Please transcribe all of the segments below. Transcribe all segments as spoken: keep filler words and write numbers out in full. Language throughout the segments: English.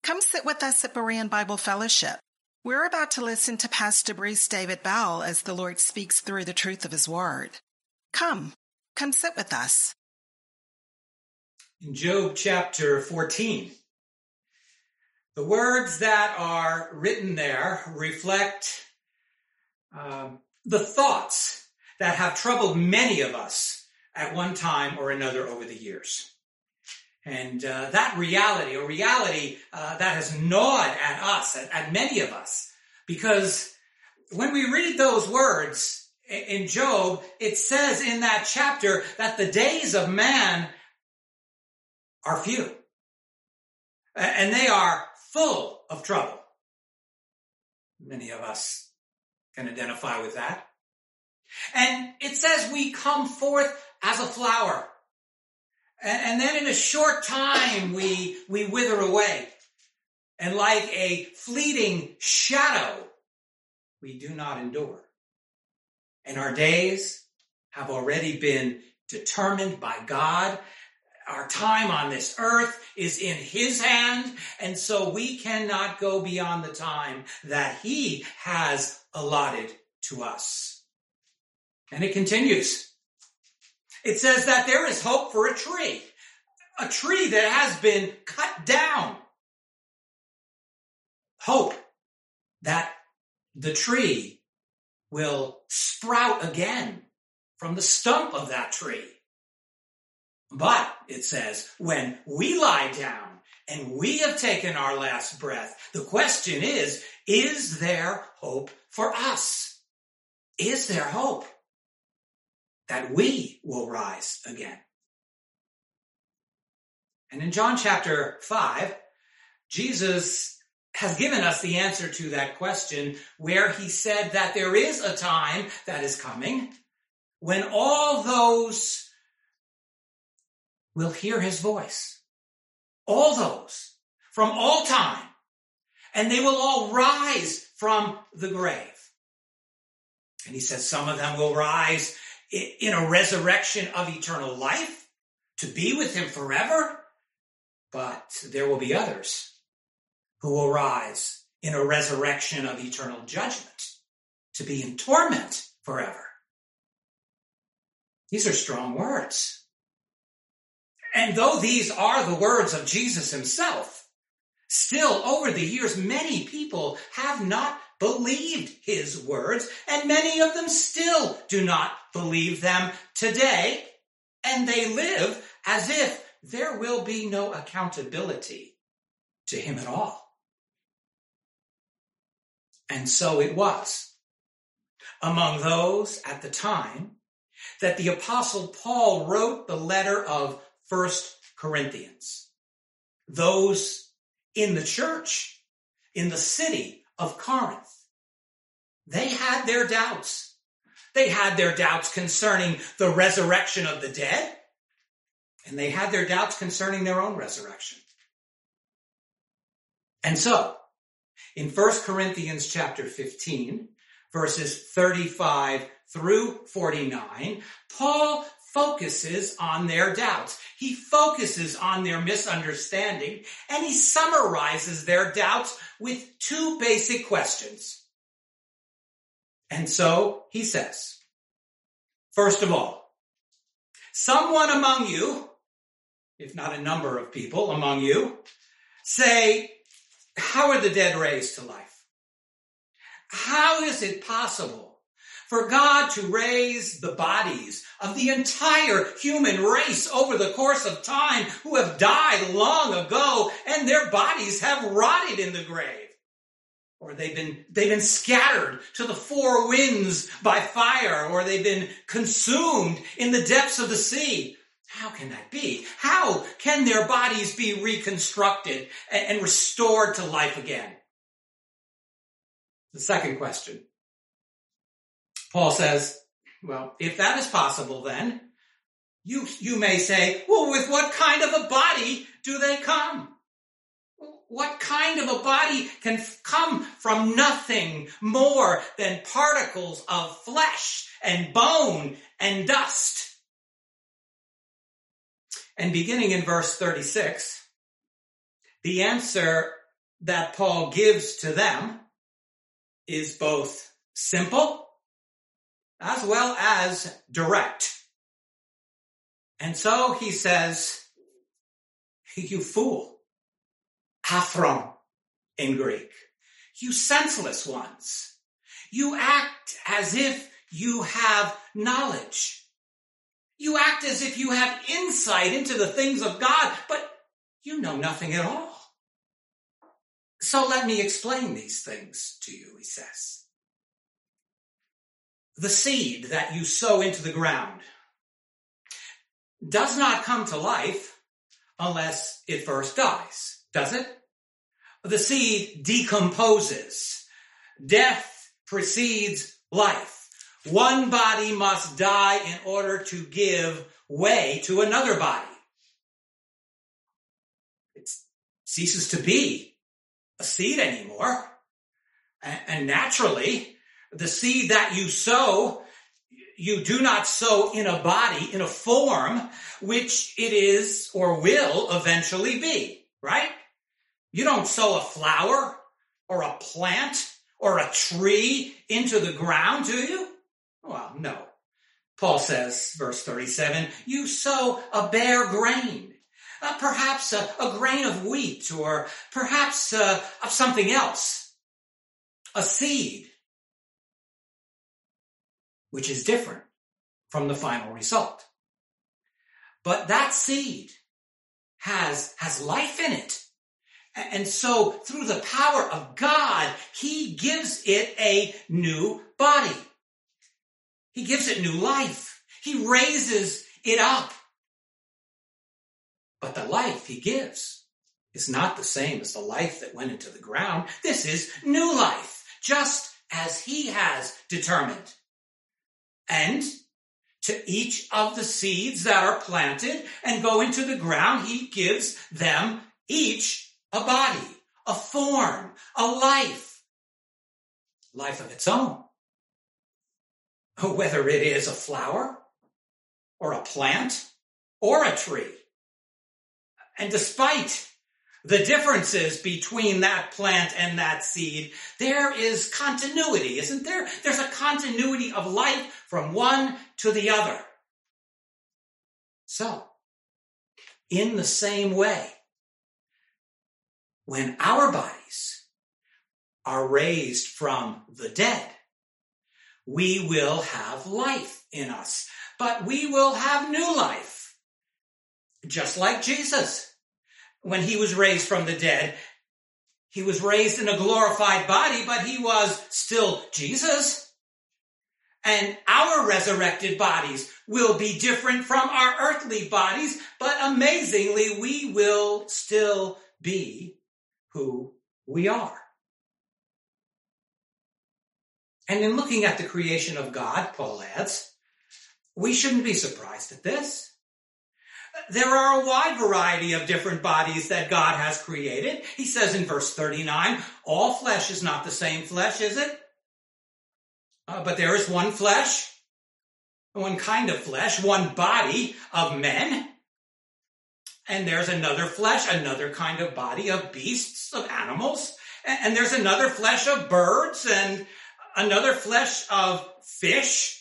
Come sit with us at Berean Bible Fellowship. We're about to listen to Pastor Bruce David Bell as the Lord speaks through the truth of his word. Come, come sit with us. In Job chapter fourteen, the words that are written there reflect uh, the thoughts that have troubled many of us at one time or another over the years. And uh, that reality, a reality uh, that has gnawed at us, at, at many of us, because when we read those words in Job, it says in that chapter that the days of man are few, and they are full of trouble. Many of us can identify with that. And it says we come forth as a flower. And then in a short time, we, we wither away. And like a fleeting shadow, we do not endure. And our days have already been determined by God. Our time on this earth is in his hand. And so we cannot go beyond the time that he has allotted to us. And it continues. It says that there is hope for a tree, a tree that has been cut down. Hope that the tree will sprout again from the stump of that tree. But, it says, when we lie down and we have taken our last breath, the question is, is there hope for us? Is there hope that we will rise again? And in John chapter five, Jesus has given us the answer to that question, where he said that there is a time that is coming when all those will hear his voice. All those from all time. And they will all rise from the grave. And he says some of them will rise in a resurrection of eternal life to be with him forever. But there will be others who will rise in a resurrection of eternal judgment to be in torment forever. These are strong words. And though these are the words of Jesus himself, still over the years, many people have not believed his words, and many of them still do not believe them today, and they live as if there will be no accountability to him at all. And so it was among those at the time that the Apostle Paul wrote the letter of First Corinthians. Those in the church, in the city of Corinth, they had their doubts. They had their doubts concerning the resurrection of the dead, and they had their doubts concerning their own resurrection. And so, in First Corinthians chapter fifteen, verses thirty-five through forty-nine, Paul focuses on their doubts. He focuses on their misunderstanding, and he summarizes their doubts with two basic questions. And so he says, first of all, someone among you, if not a number of people among you, say, how are the dead raised to life? How is it possible for God to raise the bodies of the entire human race over the course of time who have died long ago and their bodies have rotted in the grave? Or they've been, they've been scattered to the four winds by fire, or they've been consumed in the depths of the sea. How can that be? How can their bodies be reconstructed and, and restored to life again? The second question. Paul says, well, if that is possible, then you, you may say, well, with what kind of a body do they come? What kind of a body can come from nothing more than particles of flesh and bone and dust? And beginning in verse thirty-six, the answer that Paul gives to them is both simple as well as direct. And so he says, you fool, aphron in Greek, you senseless ones, you act as if you have knowledge. You act as if you have insight into the things of God, but you know nothing at all. So let me explain these things to you, he says. The seed that you sow into the ground does not come to life unless it first dies, does it? The seed decomposes. Death precedes life. One body must die in order to give way to another body. It ceases to be a seed anymore. And naturally, the seed that you sow, you do not sow in a body, in a form, which it is or will eventually be, right? You don't sow a flower or a plant or a tree into the ground, do you? Well, no. Paul says, verse thirty-seven, you sow a bare grain, uh, perhaps a, a grain of wheat, or perhaps uh, of something else, a seed, which is different from the final result. But that seed has, has life in it. And so through the power of God, he gives it a new body. He gives it new life. He raises it up. But the life he gives is not the same as the life that went into the ground. This is new life, just as he has determined. And to each of the seeds that are planted and go into the ground, he gives them each a body, a form, a life, life of its own. Whether it is a flower or a plant or a tree. And despite the differences between that plant and that seed, there is continuity, isn't there? There's a continuity of life from one to the other. So, in the same way, when our bodies are raised from the dead, we will have life in us, but we will have new life. Just like Jesus. When he was raised from the dead, he was raised in a glorified body, but he was still Jesus. And our resurrected bodies will be different from our earthly bodies, but amazingly, we will still be who we are. And in looking at the creation of God, Paul adds, we shouldn't be surprised at this. There are a wide variety of different bodies that God has created. He says in verse thirty-nine, all flesh is not the same flesh, is it? Uh, but there is one flesh, one kind of flesh, one body of men. And there's another flesh, another kind of body of beasts, of animals. And, and there's another flesh of birds and another flesh of fish.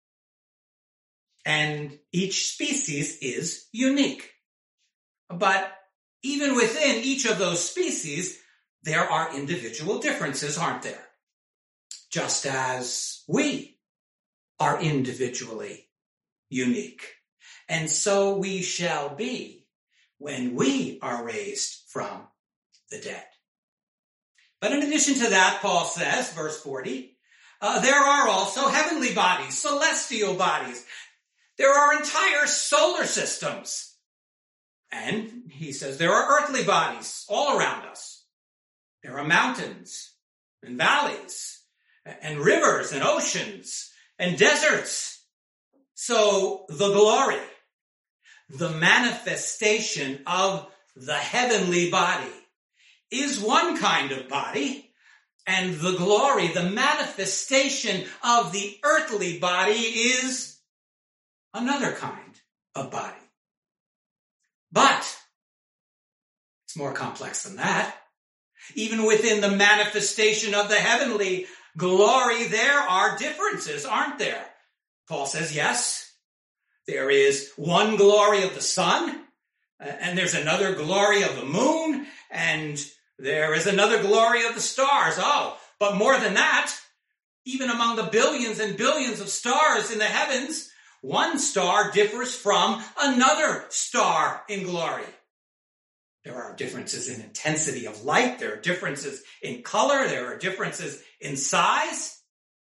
And each species is unique. But even within each of those species, there are individual differences, aren't there? Just as we are individually unique. And so we shall be when we are raised from the dead. But in addition to that, Paul says, verse forty, uh, there are also heavenly bodies, celestial bodies. There are entire solar systems. And he says there are earthly bodies all around us. There are mountains and valleys and rivers and oceans and deserts. So the glory, the manifestation of the heavenly body is one kind of body, and the glory, the manifestation of the earthly body is another kind of body. But it's more complex than that. Even within the manifestation of the heavenly glory, there are differences, aren't there? Paul says, yes, there is one glory of the sun, and there's another glory of the moon, and there is another glory of the stars. Oh, but more than that, even among the billions and billions of stars in the heavens, one star differs from another star in glory. There are differences in intensity of light. There are differences in color. There are differences in size.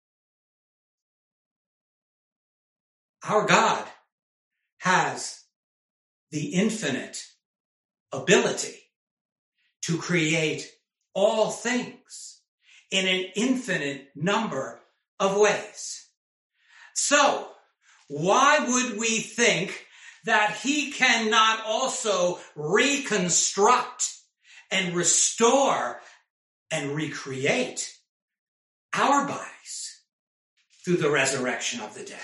Our God has the infinite ability to create all things in an infinite number of ways. So, why would we think that he cannot also reconstruct and restore and recreate our bodies through the resurrection of the dead?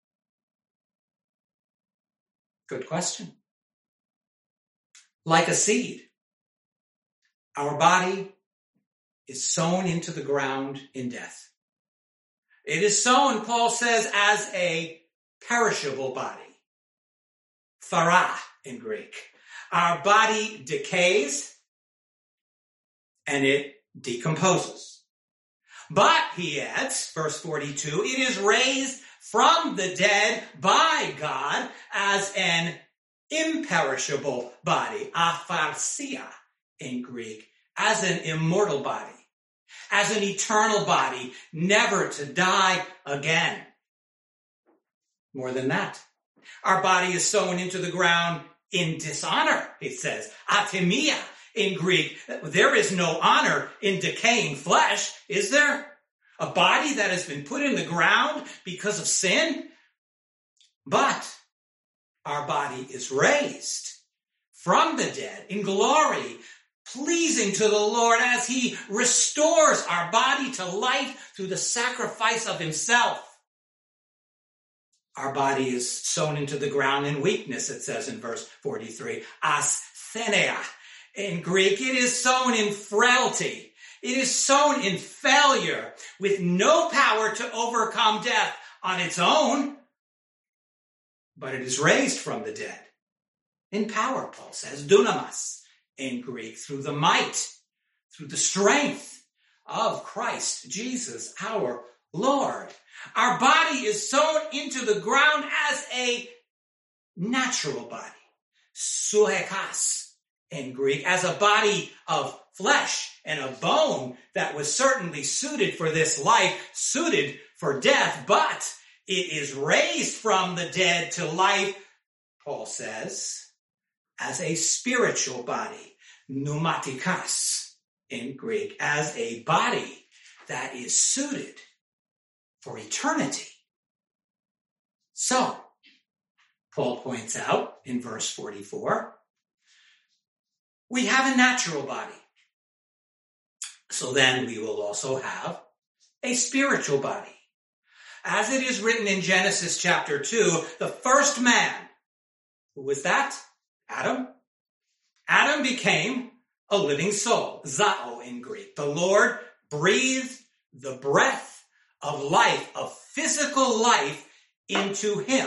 Good question. Like a seed, our body is sown into the ground in death. It is sown, Paul says, as a perishable body. Phara in Greek. Our body decays and it decomposes. But, he adds, verse forty-two, it is raised from the dead by God as an imperishable body, apharsia in Greek, as an immortal body, as an eternal body, never to die again. More than that, our body is sown into the ground in dishonor, it says. Atimia in Greek. There is no honor in decaying flesh, is there? A body that has been put in the ground because of sin? But our body is raised from the dead in glory, pleasing to the Lord as he restores our body to life through the sacrifice of himself. Our body is sown into the ground in weakness, it says in verse forty-three. Asthenia. In Greek, it is sown in frailty. It is sown in failure, with no power to overcome death on its own. But it is raised from the dead in power, Paul says. Dunamis in Greek, through the might, through the strength of Christ Jesus, our Lord. Our body is sown into the ground as a natural body. Suekas in Greek, as a body of flesh and a bone that was certainly suited for this life, suited for death, but it is raised from the dead to life, Paul says, as a spiritual body, pneumatikas in Greek, as a body that is suited for eternity. So, Paul points out in verse forty-four, we have a natural body. So then we will also have a spiritual body. As it is written in Genesis chapter two, the first man, who was that? Adam. Adam became a living soul, zao in Greek. The Lord breathed the breath of life, of physical life, into him.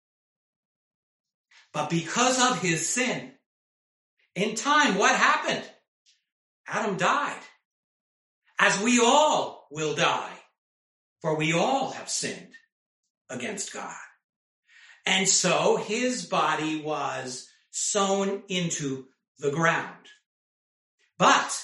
But because of his sin, in time, what happened? Adam died. As we all will die, for we all have sinned against God. And so his body was sown into the ground. But,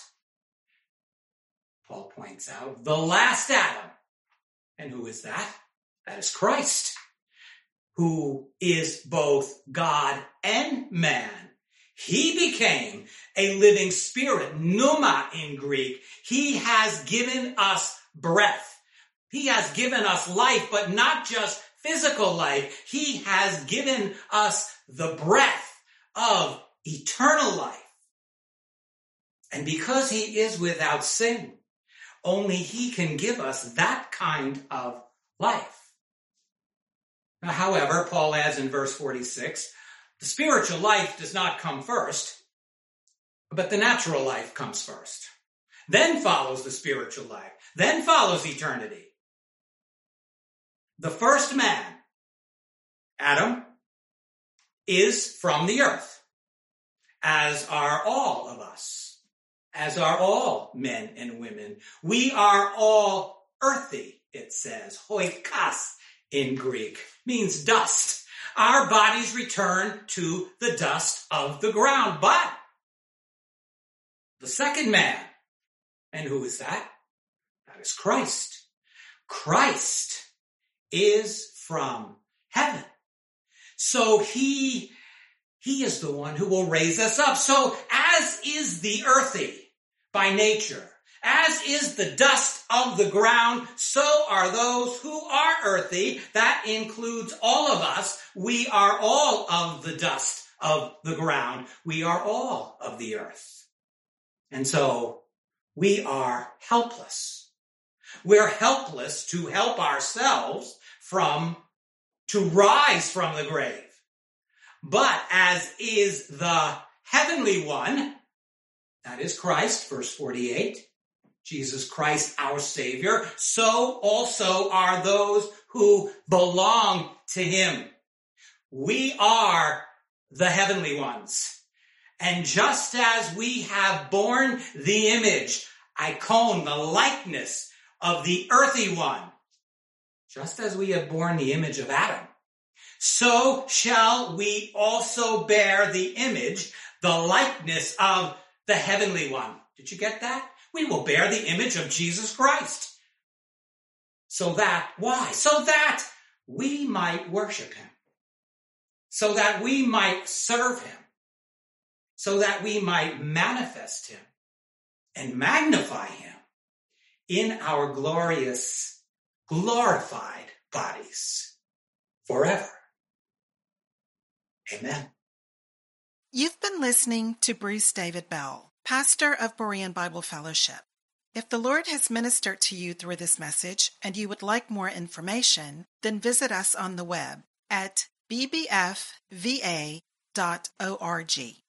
Paul points out, the last Adam, and who is that? That is Christ, who is both God and man. He became a living spirit, pneuma in Greek. He has given us breath. He has given us life, but not just physical life. He has given us the breath of eternal life. And because he is without sin, only he can give us that kind of life. Now, however, Paul adds in verse forty-six, the spiritual life does not come first, but the natural life comes first. Then follows the spiritual life. Then follows eternity. The first man, Adam, is from the earth, as are all of us, as are all men and women. We are all earthy, it says. Oikos in Greek means dust. Our bodies return to the dust of the ground. But the second man, and who is that? That is Christ. Christ is from heaven. So he, he is the one who will raise us up. So as is the earthy by nature, as is the dust of the ground, so are those who are earthy. That includes all of us. We are all of the dust of the ground. We are all of the earth. And so we are helpless. We're helpless to help ourselves from, to rise from the grave. But as is the heavenly one, that is Christ, verse forty-eight, Jesus Christ, our Savior, so also are those who belong to him. We are the heavenly ones. And just as we have borne the image, icon, the likeness of the earthy one, just as we have borne the image of Adam, so shall we also bear the image, the likeness of the heavenly one. Did you get that? We will bear the image of Jesus Christ. So that, why? So that we might worship him. So that we might serve him. So that we might manifest him and magnify him in our glorious, glorified bodies forever. Amen. You've been listening to Bruce David Bell, pastor of Berean Bible Fellowship. If the Lord has ministered to you through this message and you would like more information, then visit us on the web at b b f v a dot org.